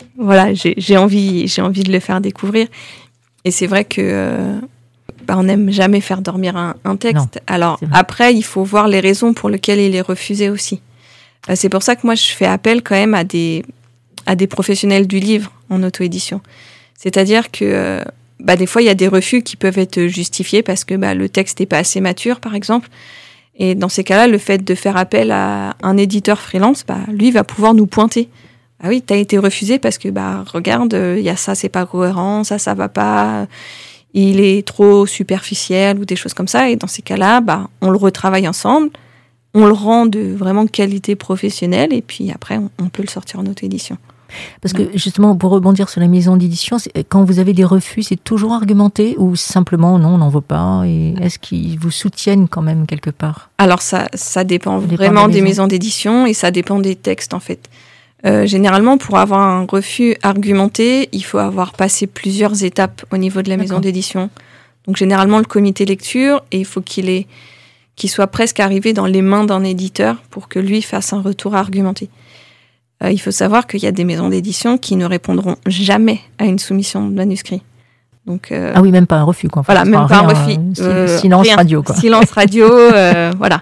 j'ai envie de le faire découvrir. Et c'est vrai que on n'aime jamais faire dormir un texte. Non, alors après, il faut voir les raisons pour lesquelles il est refusé aussi. C'est pour ça que moi, je fais appel quand même à des professionnels du livre en auto-édition. C'est-à-dire que des fois, il y a des refus qui peuvent être justifiés parce que le texte n'est pas assez mature, par exemple. Et dans ces cas-là, le fait de faire appel à un éditeur freelance, lui va pouvoir nous pointer. Ah oui, t'as été refusé parce que regarde, il y a ça, c'est pas cohérent, ça va pas, il est trop superficiel ou des choses comme ça. Et dans ces cas-là, on le retravaille ensemble, on le rend de vraiment qualité professionnelle et puis après, on peut le sortir en auto-édition. Parce que justement, pour rebondir sur la maison d'édition, quand vous avez des refus, c'est toujours argumenté ou simplement non, on n'en veut pas? Et est-ce qu'ils vous soutiennent quand même quelque part? Alors ça dépend vraiment des maisons d'édition et ça dépend des textes en fait. Généralement, pour avoir un refus argumenté, il faut avoir passé plusieurs étapes au niveau de la maison d'édition. Donc généralement, le comité lecture, et il faut qu'il soit presque arrivé dans les mains d'un éditeur pour que lui fasse un retour argumenté. Il faut savoir qu'il y a des maisons d'édition qui ne répondront jamais à une soumission de manuscrit. Donc, ah oui, même pas un refus, quoi. Voilà, même pas un refus. Silence radio, quoi. Silence radio, voilà.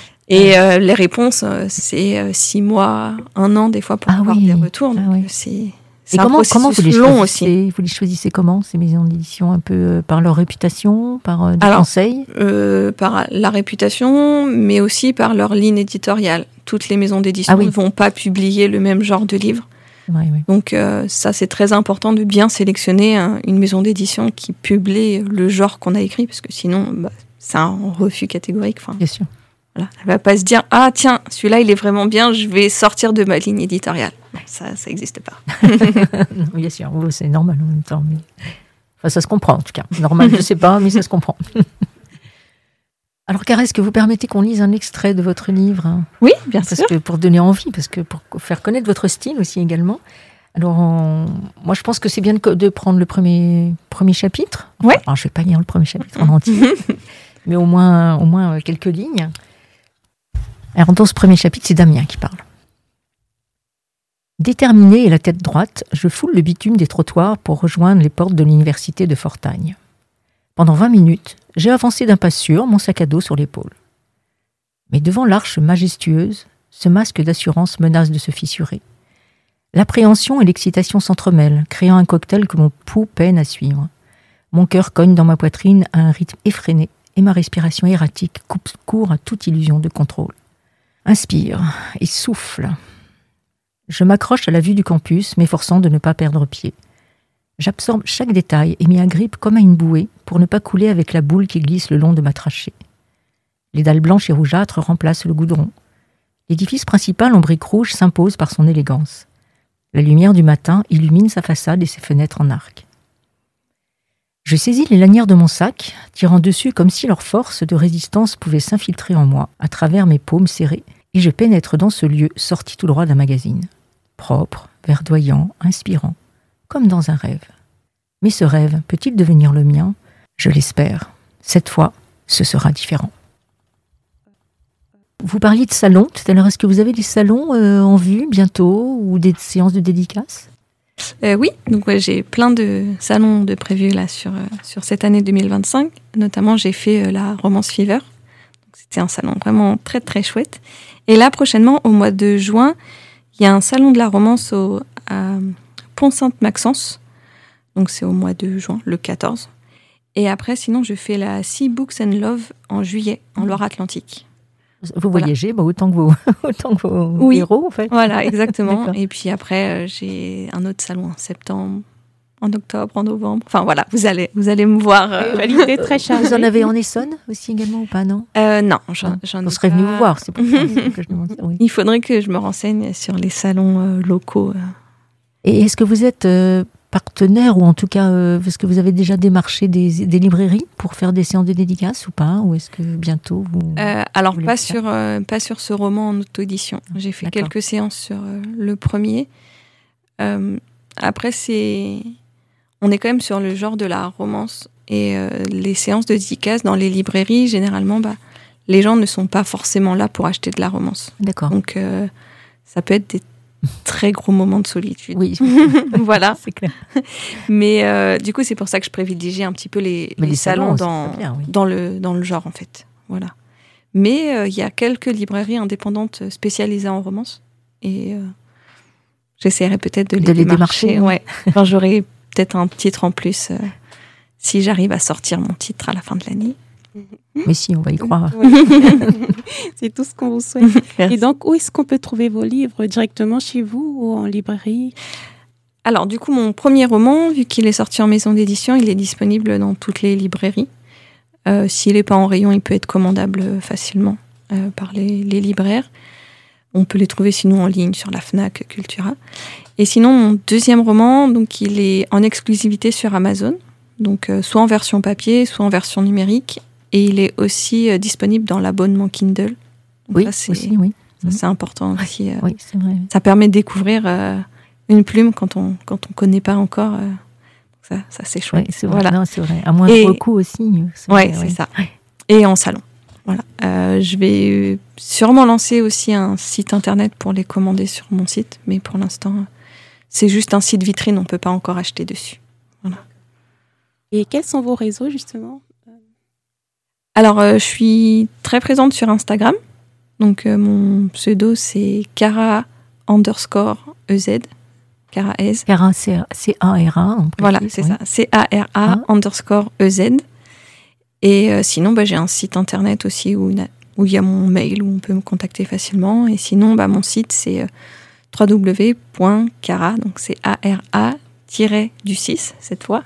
Et les réponses, c'est 6 mois, 1 an, des fois, pour avoir des retours. Donc, c'est un processus long aussi. Vous les choisissez comment, ces maisons d'édition? Un peu par leur réputation, par des conseils? Par la réputation, mais aussi par leur ligne éditoriale. Toutes les maisons d'édition ne vont pas publier le même genre de livre. Oui. Donc ça, c'est très important de bien sélectionner une maison d'édition qui publie le genre qu'on a écrit, parce que sinon, c'est un refus catégorique. Bien sûr. Voilà. Elle ne va pas se dire « Ah tiens, celui-là, il est vraiment bien, je vais sortir de ma ligne éditoriale. » Ça n'existe pas. Non, bien sûr, c'est normal en même temps. Mais... Enfin, ça se comprend en tout cas. Normal, je ne sais pas, mais ça se comprend. Alors, Carré, est-ce que vous permettez qu'on lise un extrait de votre livre? Oui, bien sûr. Pour donner envie, parce que pour faire connaître votre style aussi également. Alors, moi, je pense que c'est bien de prendre le premier chapitre. Ouais. Alors, je ne vais pas lire le premier chapitre en entier, mais au moins quelques lignes. Alors, dans ce premier chapitre, c'est Damien qui parle. Déterminé et la tête droite, je foule le bitume des trottoirs pour rejoindre les portes de l'université de Fortagne. Pendant 20 minutes, j'ai avancé d'un pas sûr, mon sac à dos sur l'épaule. Mais devant l'arche majestueuse, ce masque d'assurance menace de se fissurer. L'appréhension et l'excitation s'entremêlent, créant un cocktail que mon pouls peine à suivre. Mon cœur cogne dans ma poitrine à un rythme effréné et ma respiration erratique coupe court à toute illusion de contrôle. Inspire et souffle. Je m'accroche à la vue du campus, m'efforçant de ne pas perdre pied. J'absorbe chaque détail et m'y agrippe comme à une bouée pour ne pas couler avec la boule qui glisse le long de ma trachée. Les dalles blanches et rougeâtres remplacent le goudron. L'édifice principal en briques rouges s'impose par son élégance. La lumière du matin illumine sa façade et ses fenêtres en arc. Je saisis les lanières de mon sac, tirant dessus comme si leur force de résistance pouvait s'infiltrer en moi, à travers mes paumes serrées, et je pénètre dans ce lieu sorti tout droit d'un magazine. Propre, verdoyant, inspirant, comme dans un rêve. Mais ce rêve peut-il devenir le mien? Je l'espère. Cette fois, ce sera différent. Vous parliez de salons tout à l'heure. Est-ce que vous avez des salons en vue bientôt ou des séances de dédicaces? Oui, donc j'ai plein de salons de prévus là sur cette année 2025. Notamment, j'ai fait la Romance Fever. Donc, c'était un salon vraiment très très chouette. Et là, prochainement, au mois de juin, il y a un salon de la romance à Pont-Sainte-Maxence. Donc c'est au mois de juin, le 14. Et après, sinon, je fais la Sea Books and Love en juillet, en Loire-Atlantique. Vous voyagez autant que vos héros, en fait. Voilà, exactement. Et puis après, j'ai un autre salon en septembre, en octobre, en novembre. Enfin voilà, vous allez me voir. L'idée très chargée. Vous en avez en Essonne aussi également ou pas, non? Non, j'en On serait venu vous voir, c'est pour ça que je demande ça. Oui. Il faudrait que je me renseigne sur les salons locaux. Et est-ce que vous êtes partenaire, ou en tout cas, est-ce que vous avez déjà démarché des librairies pour faire des séances de dédicaces ou pas? Ou est-ce que bientôt vous... Alors, pas sur ce roman en auto-édition. J'ai fait quelques séances sur le premier. Après, on est quand même sur le genre de la romance. Et les séances de dédicaces dans les librairies, généralement, les gens ne sont pas forcément là pour acheter de la romance. D'accord. Donc, ça peut être des très gros moments de solitude. Oui, voilà. C'est clair. Mais du coup, c'est pour ça que je privilégie un petit peu les salons dans le genre, en fait. Voilà. Mais il y a quelques librairies indépendantes spécialisées en romance. Et j'essaierai peut-être de les démarcher. Ouais. Enfin, j'aurai peut-être un titre en plus si j'arrive à sortir mon titre à la fin de l'année. Mais si, on va y croire. C'est tout ce qu'on vous souhaite. Merci. Et donc, où est-ce qu'on peut trouver vos livres? Directement chez vous ou en librairie? Alors, du coup, mon premier roman, vu qu'il est sorti en maison d'édition, il est disponible dans toutes les librairies. S'il n'est pas en rayon, il peut être commandable facilement par les libraires. On peut les trouver sinon en ligne sur la Fnac, Cultura. Et sinon, mon deuxième roman, donc, il est en exclusivité sur Amazon. Donc, soit en version papier, soit en version numérique. Et il est aussi disponible dans l'abonnement Kindle. Donc oui, ça, c'est, aussi, oui. Ça, c'est important aussi. Oui, c'est vrai. Ça permet de découvrir une plume quand on connaît pas encore. Ça, c'est chouette. Oui, c'est vrai. Voilà. Non, c'est vrai. À moindre coût aussi. C'est ça. Et en salon. Voilà. Je vais sûrement lancer aussi un site internet pour les commander sur mon site. Mais pour l'instant, c'est juste un site vitrine. On peut pas encore acheter dessus. Voilà. Et quels sont vos réseaux, justement? Alors, je suis très présente sur Instagram. Donc, mon pseudo, c'est Cara_EZ. Cara Ez. Cara, C-A-R-A. Voilà, c'est ça. C-A-R-A_EZ. Et sinon, j'ai un site internet aussi où il y a mon mail, où on peut me contacter facilement. Et sinon, mon site, c'est www.cara, donc c'est ARA-du6, cette fois,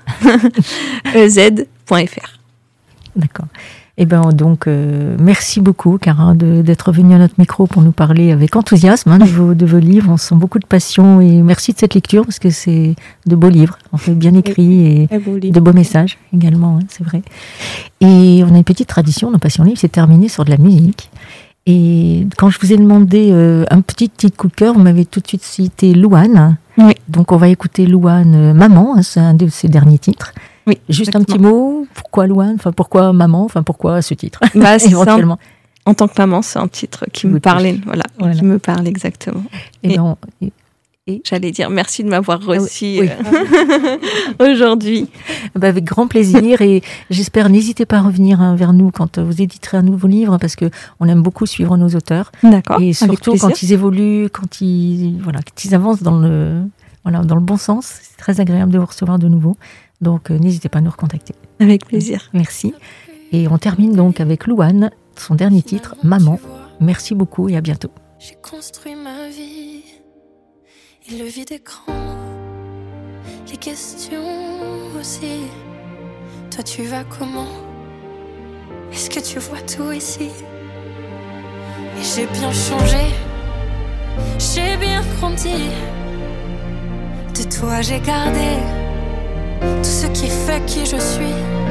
ez.fr. D'accord. Eh bien, donc, merci beaucoup, Cara, d'être venue à notre micro pour nous parler avec enthousiasme de vos livres. On sent beaucoup de passion et merci de cette lecture parce que c'est de beaux livres, en fait, bien écrits et de beaux messages également, c'est vrai. Et on a une petite tradition dans Passion Livre, c'est terminé sur de la musique. Et quand je vous ai demandé un petit coup de cœur, vous m'avez tout de suite cité Louane. Oui. Donc, on va écouter Louane Maman, c'est un de ses derniers titres. Oui, juste exactement. Un petit mot, pourquoi Louane, enfin pourquoi Maman, enfin pourquoi ce titre éventuellement. En tant que maman, c'est un titre qui me parlait, voilà, qui me parle exactement. Et j'allais dire merci de m'avoir reçu aujourd'hui. Avec grand plaisir et j'espère, n'hésitez pas à revenir vers nous quand vous éditerez un nouveau livre parce que on aime beaucoup suivre nos auteurs. D'accord. Et surtout quand ils évoluent, quand ils avancent dans le bon sens, c'est très agréable de vous recevoir de nouveau. Donc, n'hésitez pas à nous recontacter. Avec plaisir. Merci. Et on termine donc avec Louane, son dernier titre, Maman. Merci beaucoup et à bientôt. J'ai construit ma vie et le vide écran, les questions aussi. Toi, tu vas comment? Est-ce que tu vois tout ici? Et j'ai bien changé, j'ai bien grandi. De toi, j'ai gardé tout ce qui fait qui je suis.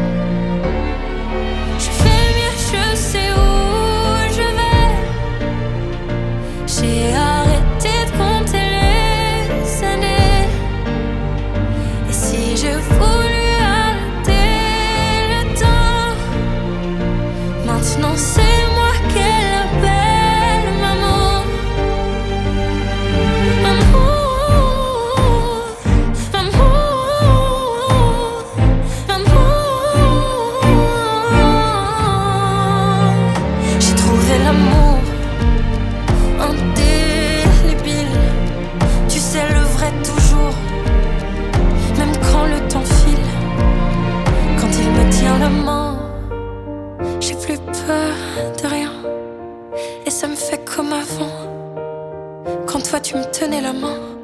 Je fais mieux, je sais où je vais. J'ai arrêté de compter les années. Et si je voulais arrêter le temps, maintenant c'est moi qu'elle appelle maman. L'amour, un Quand toi tu me tenais la main.